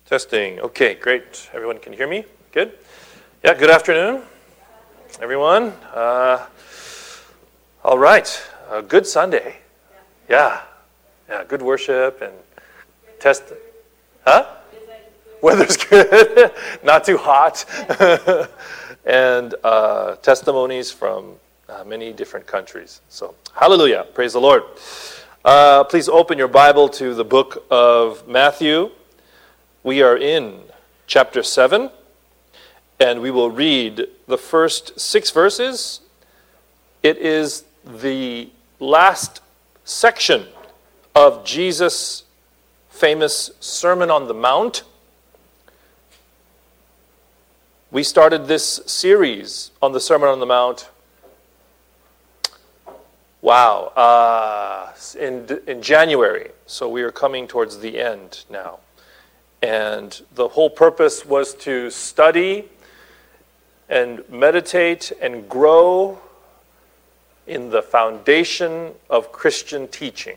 Testing. Okay, great. Everyone can hear me? Good? Yeah, good afternoon, everyone. All right. Good Sunday. Yeah. Yeah, good worship and test. Huh? Weather's good. Not too hot. And testimonies from many different countries. So, hallelujah. Praise the Lord. Please open your Bible to the book of Matthew. We are in chapter 7, and we will read the first 6 verses. It is the last section of Jesus' famous Sermon on the Mount. We started this series on the Sermon on the Mount, in January. So we are coming towards the end now. And the whole purpose was to study and meditate and grow in the foundation of Christian teaching.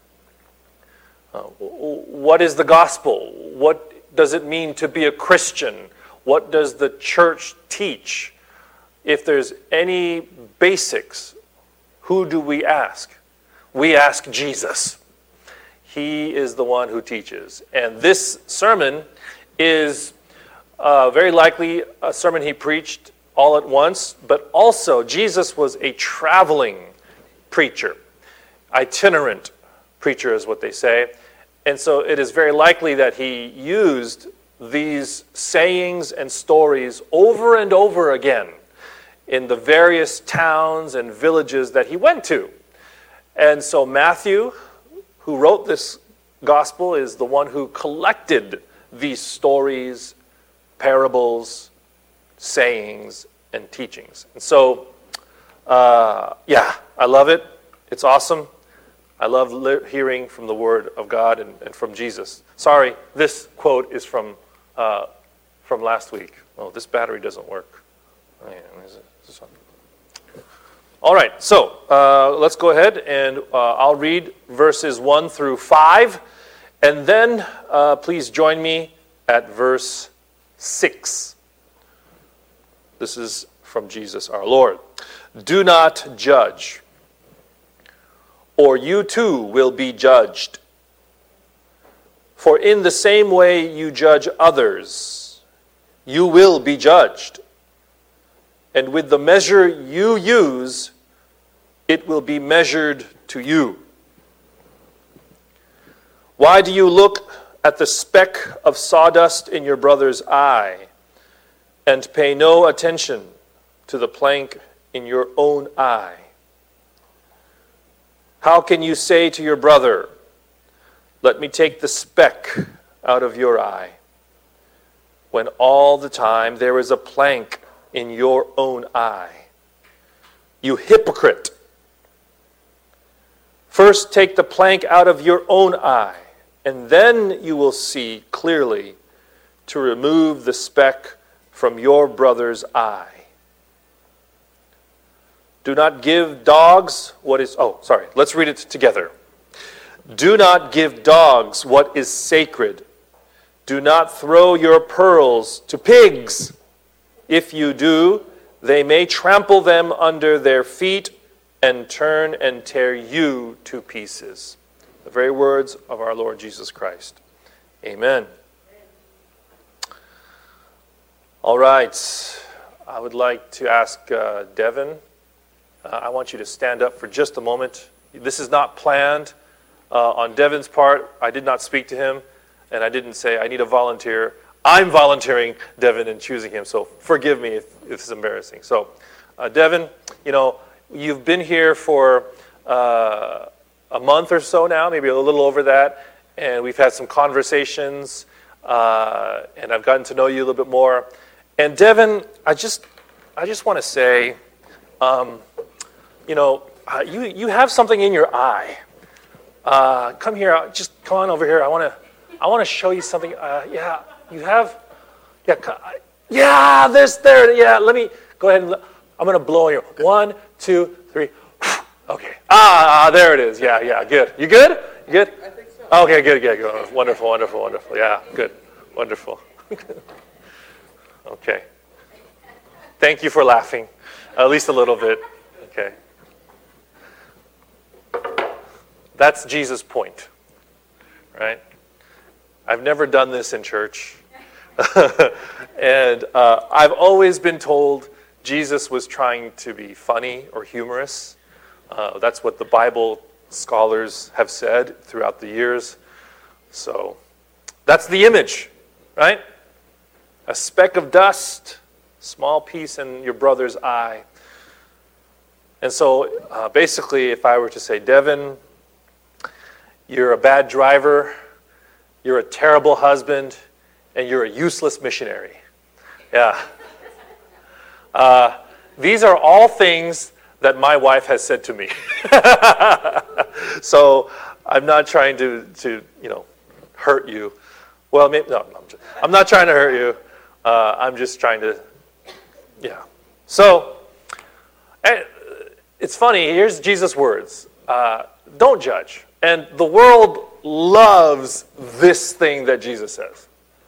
What is the gospel? What does it mean to be a Christian? What does the church teach? If there's any basics, who do we ask? We ask Jesus. He is the one who teaches. And this sermon is very likely a sermon he preached all at once, but also Jesus was a traveling preacher. Itinerant preacher is what they say. And so it is very likely that he used these sayings and stories over and over again in the various towns and villages that he went to. And so Matthew, who wrote this gospel, is the one who collected these stories, parables, sayings, and teachings. And so, I love it. It's awesome. I love hearing from the Word of God and from Jesus. Sorry, this quote is from last week. Oh, this battery doesn't work. This one? All right, so let's go ahead and I'll read verses 1 through 5, and then please join me at verse 6. This is from Jesus our Lord. Do not judge, or you too will be judged. For in the same way you judge others, you will be judged. And with the measure you use, it will be measured to you. Why do you look at the speck of sawdust in your brother's eye and pay no attention to the plank in your own eye? How can you say to your brother, "Let me take the speck out of your eye," when all the time there is a plank in your own eye? You hypocrite! First take the plank out of your own eye, and then you will see clearly to remove the speck from your brother's eye. Do not give dogs what is... let's read it together. Do not give dogs what is sacred. Do not throw your pearls to pigs. If you do, they may trample them under their feet and turn and tear you to pieces. The very words of our Lord Jesus Christ. Amen. All right. I would like to ask Devin. I want you to stand up for just a moment. This is not planned. On Devin's part, I did not speak to him, and I didn't say, I need a volunteer. I'm volunteering Devin and choosing him, so forgive me if it's embarrassing. So, Devin, you've been here for a month or so now, maybe a little over that, and we've had some conversations, and I've gotten to know you a little bit more. And Devin, I just want to say, you have something in your eye. Come here, just come on over here. I want to show you something. You have, let me go ahead and, I'm going to blow on you. 1, 2, 3. Okay. There it is. Yeah, good. You good? You good? I think so. Okay, good. Wonderful. Yeah, good. Wonderful. Okay. Thank you for laughing, at least a little bit. Okay. That's Jesus' point, right? I've never done this in church. And I've always been told Jesus was trying to be funny or humorous. That's what the Bible scholars have said throughout the years. So that's the image, right? A speck of dust, small piece in your brother's eye. And so basically, if I were to say, Devin, you're a bad driver, you're a terrible husband, and you're a useless missionary. Yeah. These are all things that my wife has said to me. So I'm not trying to hurt you. Well, maybe, no, I'm not trying to hurt you. I'm just trying to, yeah. So it's funny. Here's Jesus' words. Don't judge. And the world loves this thing that Jesus says.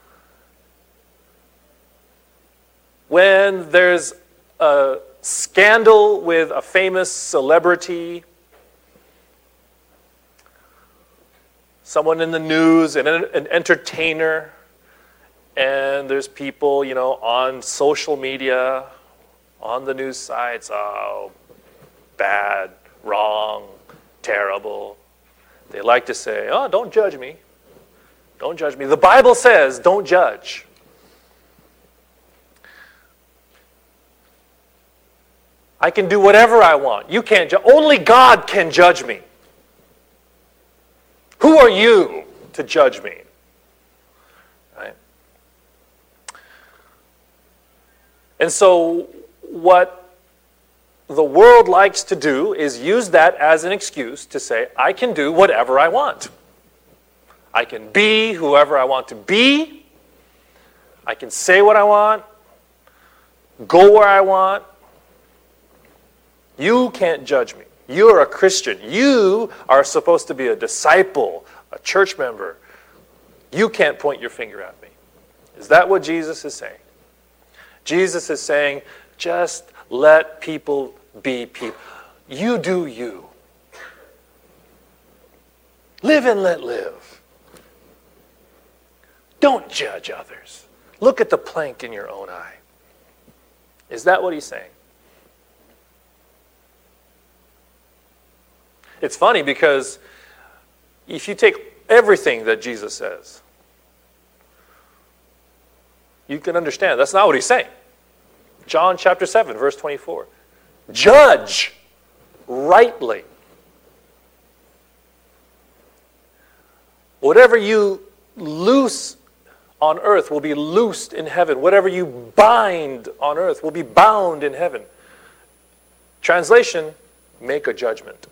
When there's a scandal with a famous celebrity, someone in the news, an entertainer, and there's people, on social media, on the news sites, oh, bad, wrong, terrible. They like to say, oh, don't judge me. Don't judge me. The Bible says, don't judge. I can do whatever I want. You can't judge. Only God can judge me. Who are you to judge me? Right? And so what the world likes to do is use that as an excuse to say, I can do whatever I want. I can be whoever I want to be. I can say what I want. Go where I want. You can't judge me. You're a Christian. You are supposed to be a disciple, a church member. You can't point your finger at me. Is that what Jesus is saying? Jesus is saying, just let people be people. You do you. Live and let live. Don't judge others. Look at the plank in your own eye. Is that what he's saying? It's funny because if you take everything that Jesus says, you can understand that's not what he's saying. John chapter 7, verse 24. Judge rightly. Whatever you loose on earth will be loosed in heaven. Whatever you bind on earth will be bound in heaven. Translation, make a judgment.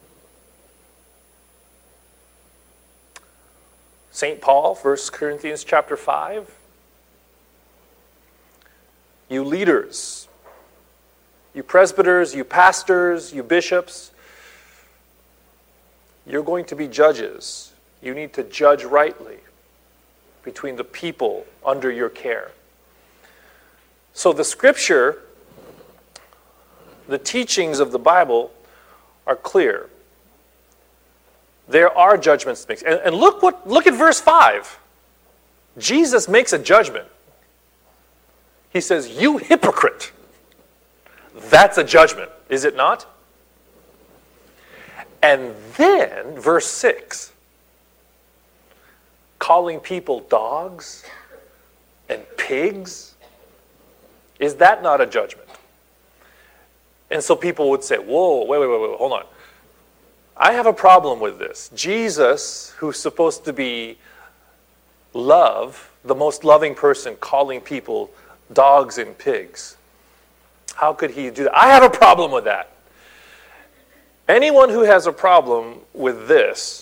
St. Paul, 1 Corinthians chapter 5. You leaders, you presbyters, you pastors, you bishops, you're going to be judges. You need to judge rightly between the people under your care. So the scripture, the teachings of the Bible are clear. There are judgments to make. And look at verse 5. Jesus makes a judgment. He says, you hypocrite. That's a judgment, is it not? And then, verse 6, calling people dogs and pigs, is that not a judgment? And so people would say, whoa, wait, hold on. I have a problem with this. Jesus, who's supposed to be love, the most loving person, calling people dogs and pigs. How could he do that? I have a problem with that. Anyone who has a problem with this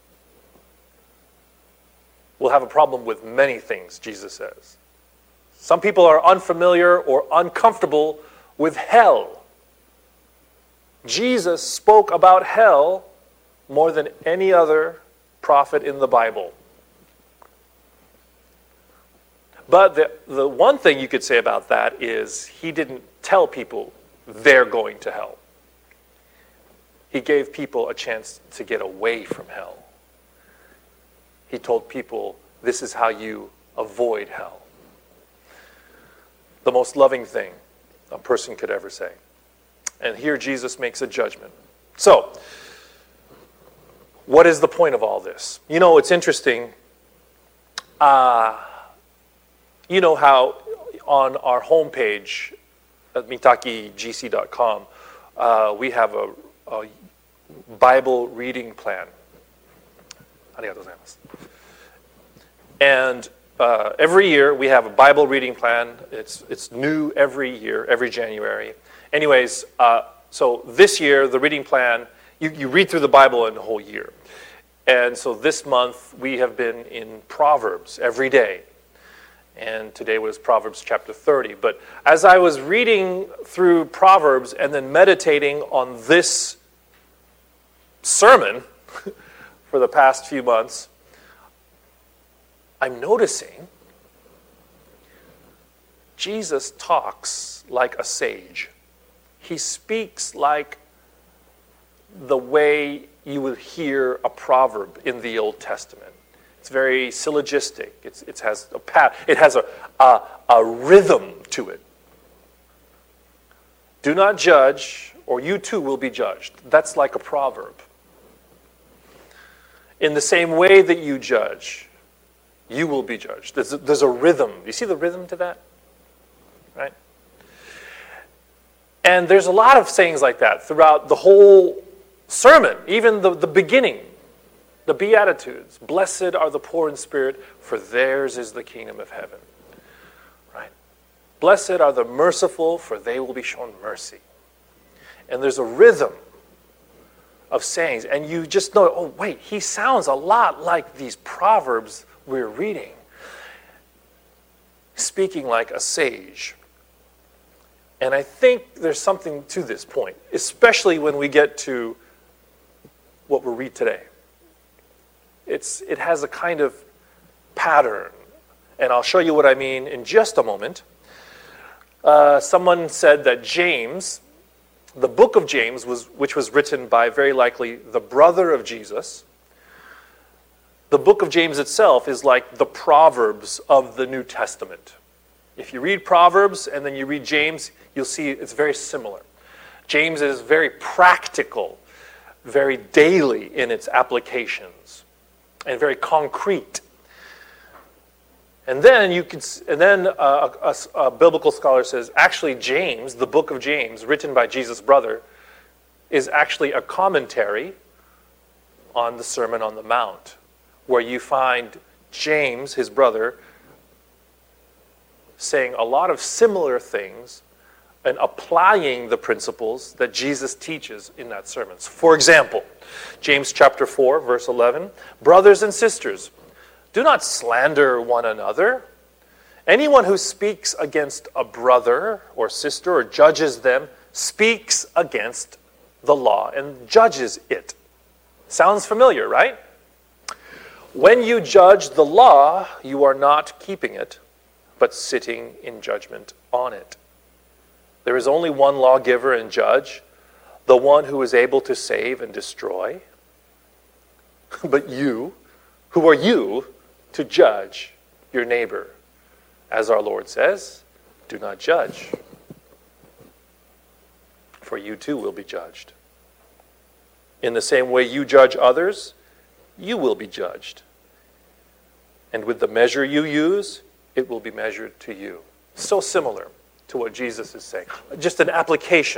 will have a problem with many things, Jesus says. Some people are unfamiliar or uncomfortable with hell. Jesus spoke about hell more than any other prophet in the Bible. But the one thing you could say about that is he didn't tell people they're going to hell. He gave people a chance to get away from hell. He told people, this is how you avoid hell. The most loving thing a person could ever say. And here Jesus makes a judgment. So, what is the point of all this? You know, it's interesting. You know how on our homepage at mitakigc.com, we have a Bible reading plan. And every year we have a Bible reading plan. It's new every year, every January. Anyways, so this year, the reading plan, you read through the Bible in a whole year. And so this month, we have been in Proverbs every day. And today was Proverbs chapter 30. But as I was reading through Proverbs and then meditating on this sermon for the past few months, I'm noticing Jesus talks like a sage. He speaks like the way you would hear a proverb in the Old Testament. It's very syllogistic. It has a rhythm to it. Do not judge, or you too will be judged. That's like a proverb. In the same way that you judge, you will be judged. There's a rhythm. You see the rhythm to that? Right? And there's a lot of sayings like that throughout the whole sermon, even the beginning, the Beatitudes. Blessed are the poor in spirit, for theirs is the kingdom of heaven. Right? Blessed are the merciful, for they will be shown mercy. And there's a rhythm of sayings, and you just know, oh wait, he sounds a lot like these proverbs we're reading, speaking like a sage. And I think there's something to this point, especially when we get to what we'll read today. It has a kind of pattern, and I'll show you what I mean in just a moment. Someone said that James, the book of James, which was written by very likely the brother of Jesus, the book of James itself is like the Proverbs of the New Testament. If you read Proverbs and then you read James, you'll see it's very similar. James is very practical, very daily in its applications, and very concrete. And then a biblical scholar says, actually James, the book of James, written by Jesus' brother, is actually a commentary on the Sermon on the Mount, where you find James, his brother, saying a lot of similar things and applying the principles that Jesus teaches in that sermon. For example, James chapter 4, verse 11, brothers and sisters, do not slander one another. Anyone who speaks against a brother or sister or judges them speaks against the law and judges it. Sounds familiar, right? When you judge the law, you are not keeping it, but sitting in judgment on it. There is only one lawgiver and judge, the one who is able to save and destroy. But you, who are you to judge your neighbor? As our Lord says, do not judge, for you too will be judged. In the same way you judge others, you will be judged. And with the measure you use, it will be measured to you. So similar to what Jesus is saying. Just an application,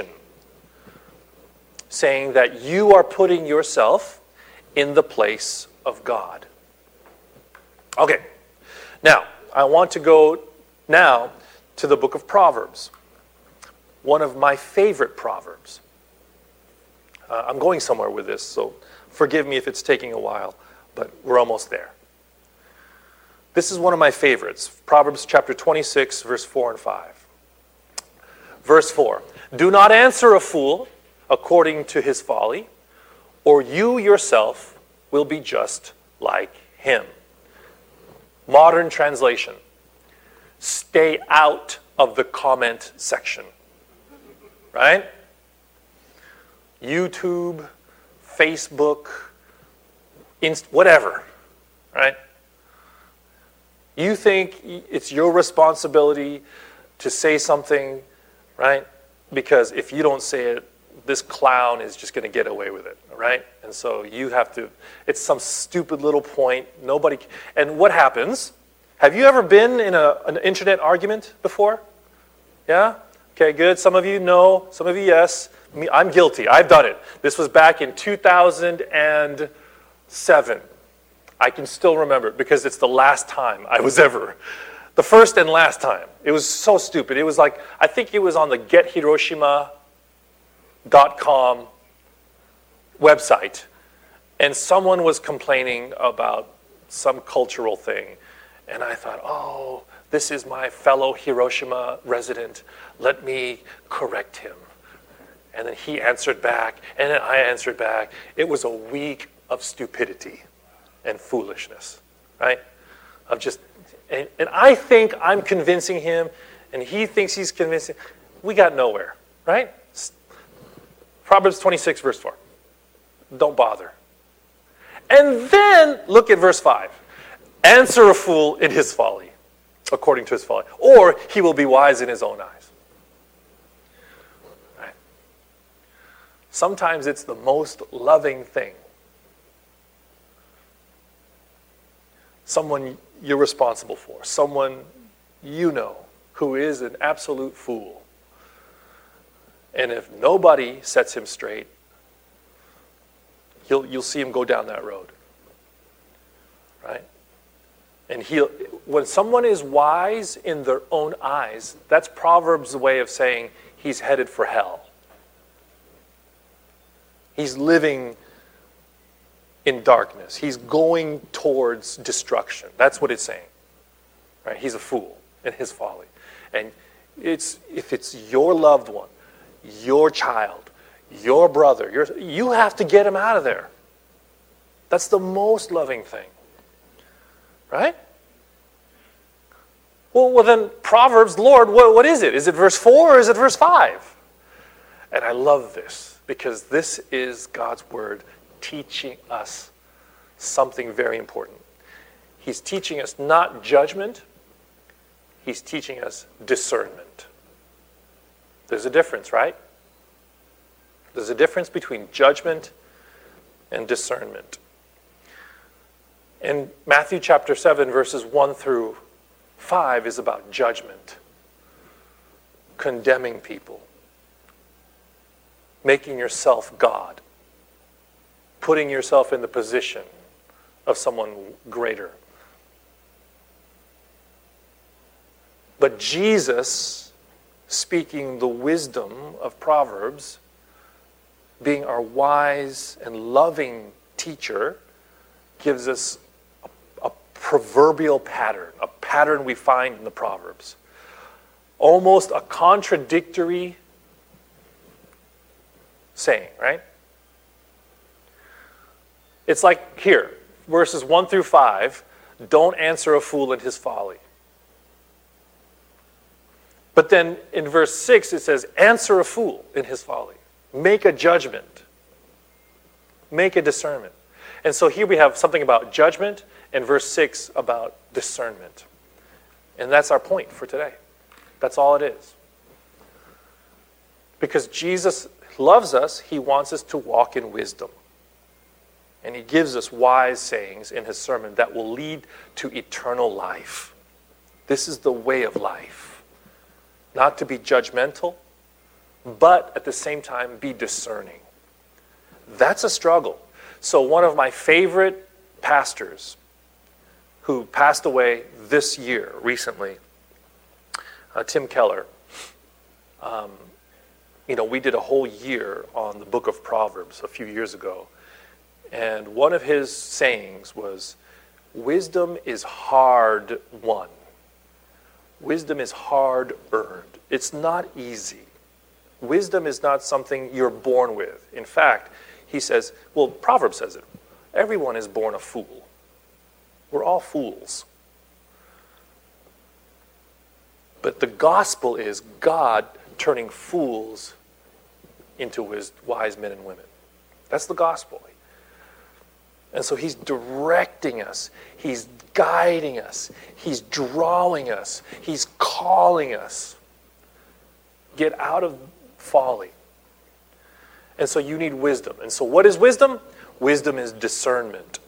saying that you are putting yourself in the place of God. Okay, now, I want to go now to the book of Proverbs. One of my favorite proverbs. I'm going somewhere with this, so forgive me if it's taking a while, but we're almost there. This is one of my favorites, Proverbs chapter 26, verse 4 and 5. Verse 4, do not answer a fool according to his folly, or you yourself will be just like him. Modern translation. stay out of the comment section, right? YouTube, Facebook, whatever, right? You think it's your responsibility to say something, right? Because if you don't say it, this clown is just going to get away with it, right? And so you have to, it's some stupid little point, nobody, and what happens? Have you ever been in an internet argument before? Yeah? Okay, good. Some of you know, some of you yes. I'm guilty. I've done it. This was back in 2007. I can still remember it because it's the last time I was ever, the first and last time. It was so stupid. It was like, I think it was on the gethiroshima.com website, and someone was complaining about some cultural thing. And I thought, oh, this is my fellow Hiroshima resident. Let me correct him. And then he answered back, and then I answered back. It was a week of stupidity and foolishness, right? Of just, and I think I'm convincing him, and he thinks he's convincing. We got nowhere, right? Proverbs 26, verse 4. Don't bother. And then look at verse 5. Answer a fool in his folly, according to his folly, or he will be wise in his own eyes. Right? Sometimes it's the most loving thing. Someone you're responsible for, someone you know who is an absolute fool. And if nobody sets him straight, you'll see him go down that road. Right? And when someone is wise in their own eyes, that's Proverbs' way of saying he's headed for hell. He's living in darkness. He's going towards destruction. That's what it's saying. Right? He's a fool in his folly. And if it's your loved one, your child, your brother, you have to get him out of there. That's the most loving thing. Right? Well, then Proverbs, Lord, what is it? Is it verse 4 or is it verse 5? And I love this because this is God's word teaching us something very important. He's teaching us not judgment, he's teaching us discernment. There's a difference, right? There's a difference between judgment and discernment. In Matthew chapter 7, verses 1 through 5 is about judgment, condemning people, making yourself God, putting yourself in the position of someone greater. But Jesus, speaking the wisdom of Proverbs, being our wise and loving teacher, gives us a proverbial pattern, a pattern we find in the Proverbs. Almost a contradictory saying, right? It's like here, verses 1 through 5, don't answer a fool in his folly. But then in verse 6 it says, answer a fool in his folly. Make a judgment. Make a discernment. And so here we have something about judgment and verse 6 about discernment. And that's our point for today. That's all it is. Because Jesus loves us, he wants us to walk in wisdom. And he gives us wise sayings in his sermon that will lead to eternal life. This is the way of life. Not to be judgmental, but at the same time be discerning. That's a struggle. So one of my favorite pastors who passed away this year, recently, Tim Keller, we did a whole year on the book of Proverbs a few years ago. And one of his sayings was, wisdom is hard won. Wisdom is hard earned. It's not easy. Wisdom is not something you're born with. In fact, he says, well, Proverbs says it. Everyone is born a fool. We're all fools. But the gospel is God turning fools into wise men and women. That's the gospel. And so he's directing us. He's guiding us. He's drawing us. He's calling us. Get out of folly. And so you need wisdom. And so what is wisdom? Wisdom is discernment.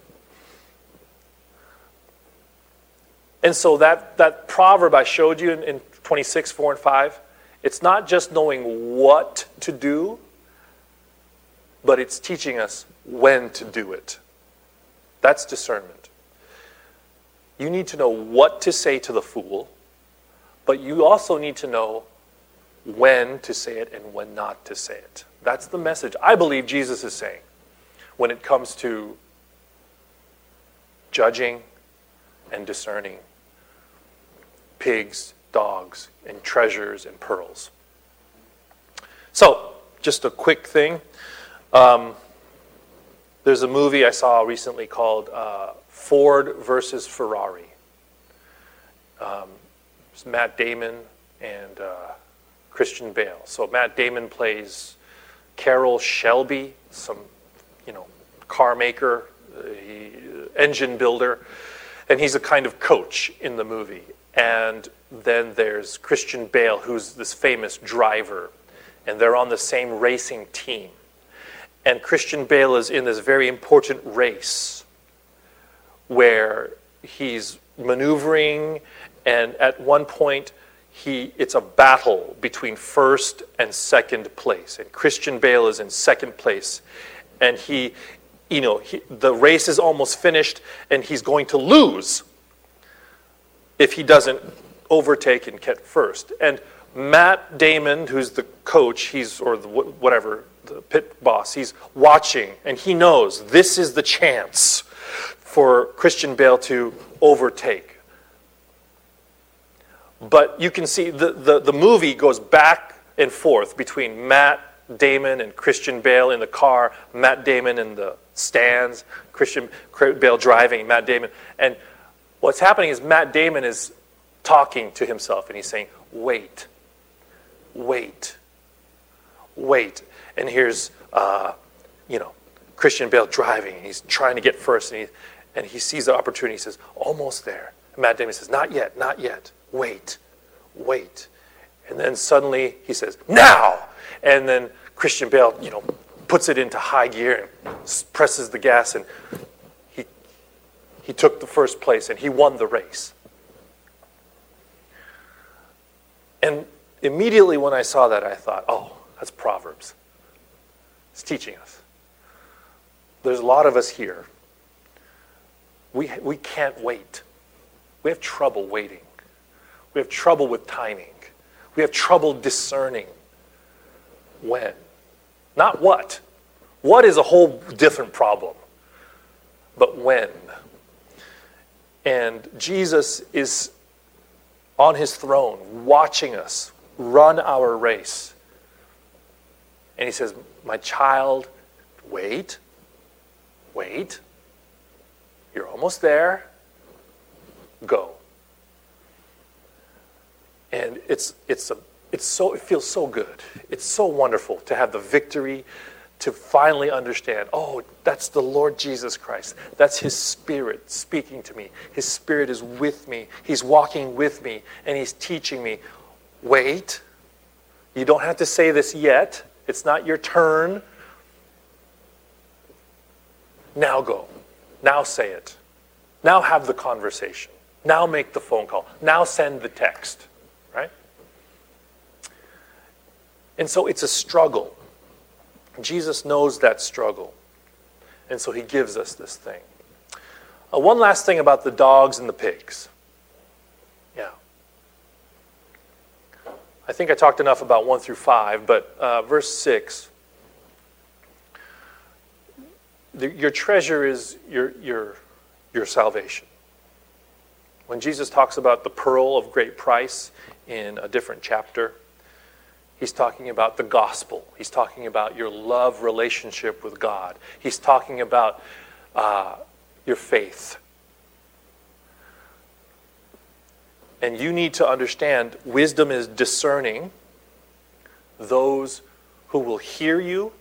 And so that proverb I showed you in 26, 4 and 5, it's not just knowing what to do, but it's teaching us when to do it. That's discernment. You need to know what to say to the fool, but you also need to know when to say it and when not to say it. That's the message I believe Jesus is saying when it comes to judging and discerning pigs, dogs, and treasures and pearls. So, just a quick thing. There's a movie I saw recently called Ford versus Ferrari. It's Matt Damon and Christian Bale. So Matt Damon plays Carroll Shelby, some car maker, engine builder, and he's a kind of coach in the movie. And then there's Christian Bale, who's this famous driver, and they're on the same racing team. And Christian Bale is in this very important race where he's maneuvering, and at one point it's a battle between first and second place. And Christian Bale is in second place, and the race is almost finished, and he's going to lose if he doesn't overtake and get first. And Matt Damon, who's the coach, the pit boss, he's watching, and he knows this is the chance for Christian Bale to overtake. But you can see the movie goes back and forth between Matt Damon and Christian Bale in the car, Matt Damon in the stands, Christian Bale driving, Matt Damon. And what's happening is Matt Damon is talking to himself, and he's saying, wait. And here's, Christian Bale driving, and he's trying to get first, and he sees the opportunity. He says, almost there. And Matt Damon says, not yet. Wait. And then suddenly he says, now! And then Christian Bale, puts it into high gear and presses the gas, and he took the first place, and he won the race. And immediately when I saw that, I thought, oh, that's Proverbs. It's teaching us. There's a lot of us here. We can't wait. We have trouble waiting. We have trouble with timing. We have trouble discerning when. Not what. What is a whole different problem. But when. And Jesus is on his throne, watching us run our race. And he says, my child, wait. You're almost there. Go. And it feels so good. It's so wonderful to have the victory, to finally understand, oh, that's the Lord Jesus Christ. That's his Spirit speaking to me. His Spirit is with me. He's walking with me, and he's teaching me. Wait. You don't have to say this yet. It's not your turn. Now go. Now say it. Now have the conversation. Now make the phone call. Now send the text. Right? And so it's a struggle. Jesus knows that struggle. And so he gives us this thing. One last thing about the dogs and the pigs. Yeah. I think I talked enough about 1 through 5, but verse 6. Your treasure is your salvation. When Jesus talks about the pearl of great price in a different chapter, he's talking about the gospel. He's talking about your love relationship with God. He's talking about your faith. And you need to understand, wisdom is discerning those who will hear you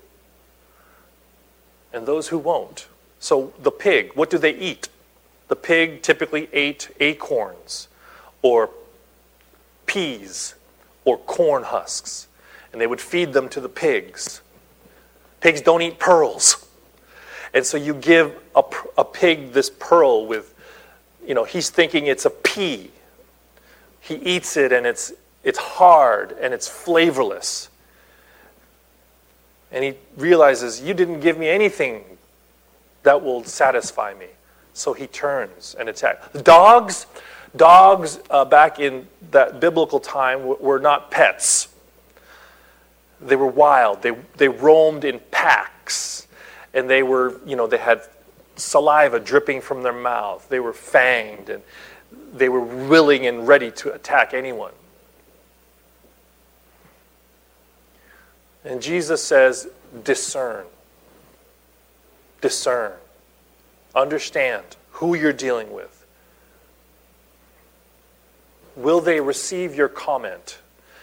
and those who won't. So the pig, what do they eat? The pig typically ate acorns or peas or corn husks, and they would feed them to the pigs. Pigs don't eat pearls. And so you give a pig this pearl with, he's thinking it's a pea. He eats it and it's hard and it's flavorless. And he realizes, you didn't give me anything that will satisfy me. So he turns and attacks. Dogs back in that biblical time were not pets. They were wild. They roamed in packs. And they were, they had saliva dripping from their mouth. They were fanged, and they were willing and ready to attack anyone. And Jesus says, discern. Discern. Understand who you're dealing with. Will they receive your comment?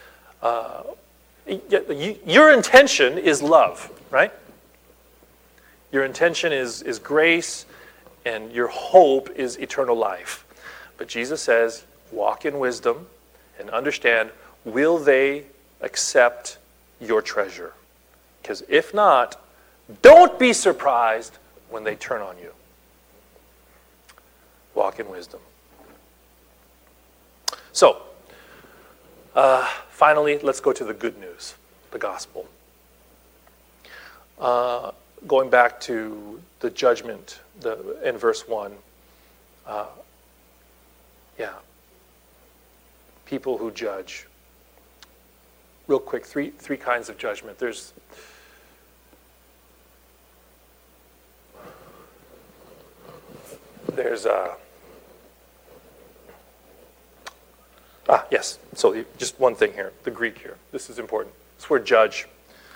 Your intention is love, right? Your intention is grace, and your hope is eternal life. But Jesus says, walk in wisdom and understand, will they accept your treasure? Because if not, don't be surprised when they turn on you. Walk in wisdom. So, finally, let's go to the good news, the gospel. Going back to the judgment in verse 1. People who judge. Real quick, three kinds of judgment. There's yes. So just one thing here, the Greek here. This is important. This word judge.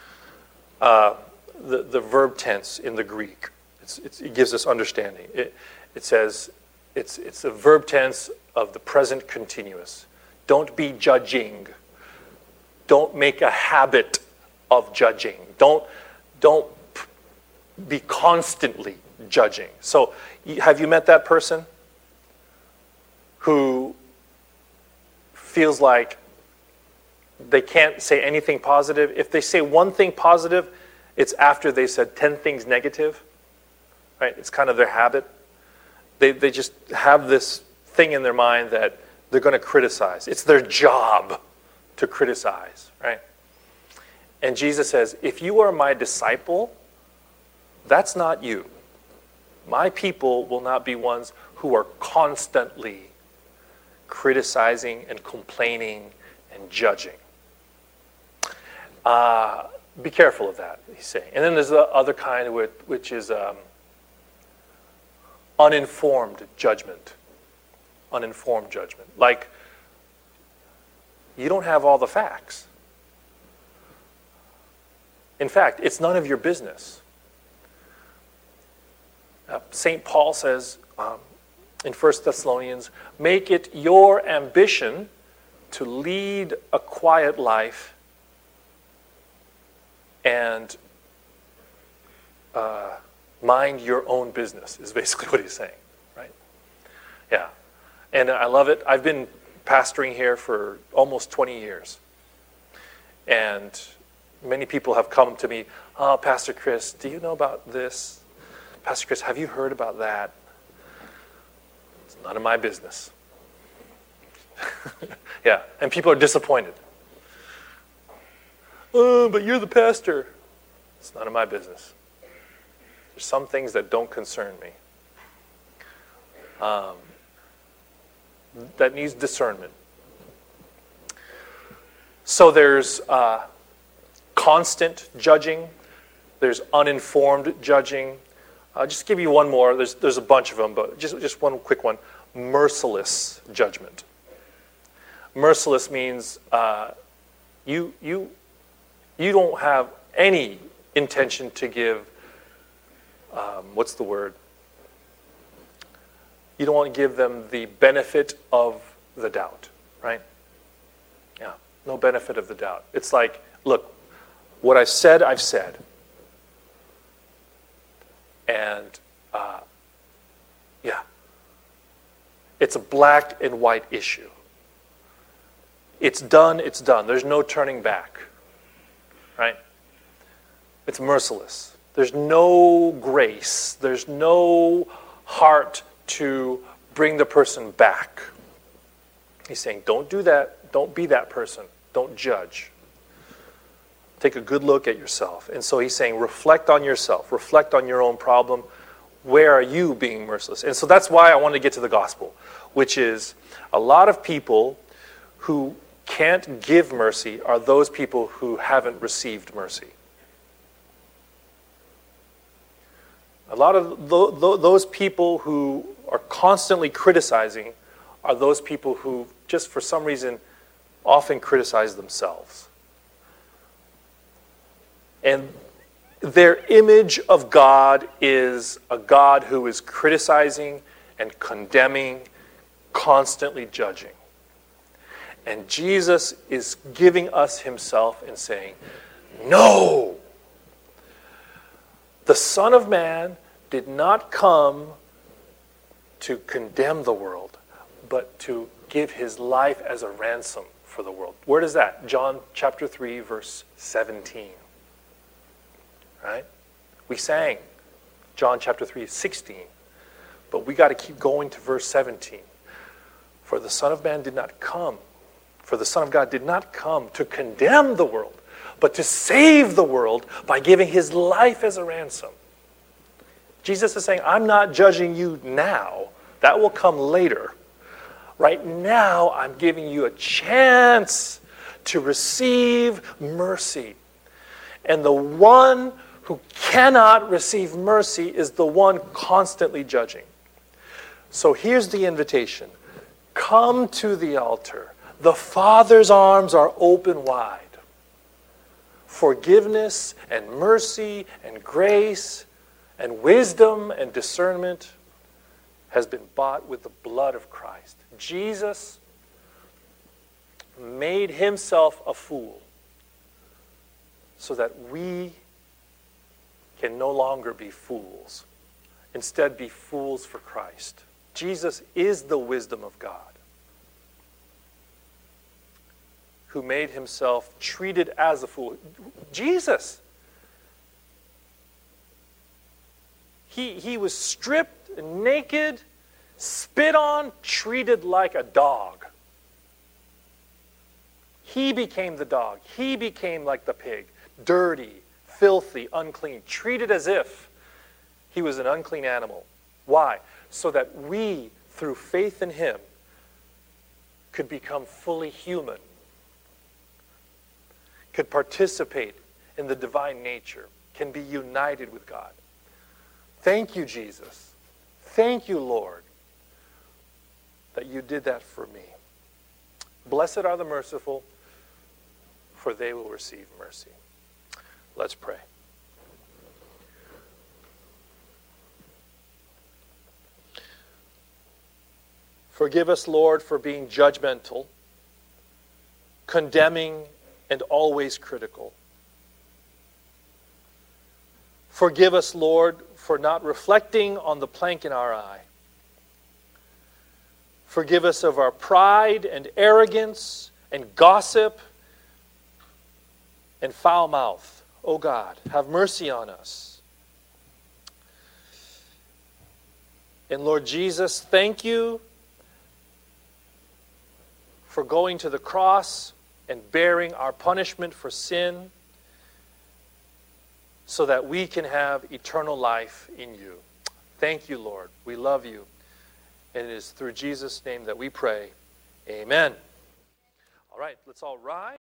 The verb tense in the Greek, it gives us understanding. It says it's a verb tense of the present continuous. Don't be judging. Don't make a habit of judging. Don't be constantly judging. So, have you met that person who feels like they can't say anything positive? If they say one thing positive, it's after they said 10 things negative, right? It's kind of their habit. They just have this thing in their mind that they're going to criticize. It's their job to criticize, right? And Jesus says, if you are my disciple, that's not you. My people will not be ones who are constantly criticizing and complaining and judging. Be careful of that, he's saying. And then there's the other kind, which is uninformed judgment. Uninformed judgment. Like, you don't have all the facts. In fact, it's none of your business. St. Paul says in 1 Thessalonians, make it your ambition to lead a quiet life and mind your own business, is basically what he's saying, right? Yeah. And I love it. I've been pastoring here for almost 20 years. And many people have come to me, oh, Pastor Chris, do you know about this? Pastor Chris, have you heard about that? It's none of my business. Yeah, and people are disappointed. Oh, but you're the pastor. It's none of my business. There's some things that don't concern me. That needs discernment. So there's constant judging. There's uninformed judging. I'll just give you one more. There's a bunch of them, but just one quick one. Merciless judgment. Merciless means you don't have any intention to give, what's the word? You don't want to give them the benefit of the doubt, right? Yeah, no benefit of the doubt. It's like, look, what I've said, I've said. And, yeah, it's a black and white issue. It's done, it's done. There's no turning back, right? It's merciless. There's no grace. There's no heart to bring the person back. He's saying, don't do that. Don't be that person. Don't judge. Take a good look at yourself. And so he's saying, reflect on yourself. Reflect on your own problem. Where are you being merciless? And so that's why I want to get to the gospel, which is a lot of people who can't give mercy are those people who haven't received mercy. A lot of those people who are constantly criticizing are those people who, just for some reason, often criticize themselves. And their image of God is a God who is criticizing and condemning, constantly judging. And Jesus is giving us himself and saying, no! The Son of Man did not come to condemn the world, but to give his life as a ransom for the world. Where is that? John chapter 3, verse 17. Right? We sang John chapter 3, 16. But we got to keep going to verse 17. For the Son of Man did not come, for the Son of God did not come to condemn the world, but to save the world by giving his life as a ransom. Jesus is saying, I'm not judging you now. That will come later. Right now, I'm giving you a chance to receive mercy. And the one who cannot receive mercy is the one constantly judging. So here's the invitation. Come to the altar. The Father's arms are open wide. Forgiveness and mercy and grace and wisdom and discernment has been bought with the blood of Christ. Jesus made himself a fool so that we can no longer be fools. Instead, be fools for Christ. Jesus is the wisdom of God, who made himself treated as a fool. Jesus, he was stripped, naked, spit on, treated like a dog. He became the dog. He became like the pig, dirty, filthy, unclean, treated as if he was an unclean animal. Why? So that we, through faith in him, could become fully human, could participate in the divine nature, can be united with God. Thank you, Jesus. Thank you, Lord, that you did that for me. Blessed are the merciful, for they will receive mercy. Let's pray. Forgive us, Lord, for being judgmental, condemning, and always critical. Forgive us, Lord, for not reflecting on the plank in our eye. Forgive us of our pride and arrogance and gossip and foul mouth. Oh God, have mercy on us. And Lord Jesus, thank you for going to the cross and bearing our punishment for sin so that we can have eternal life in you. Thank you, Lord. We love you. And it is through Jesus' name that we pray. Amen. All right, let's all rise.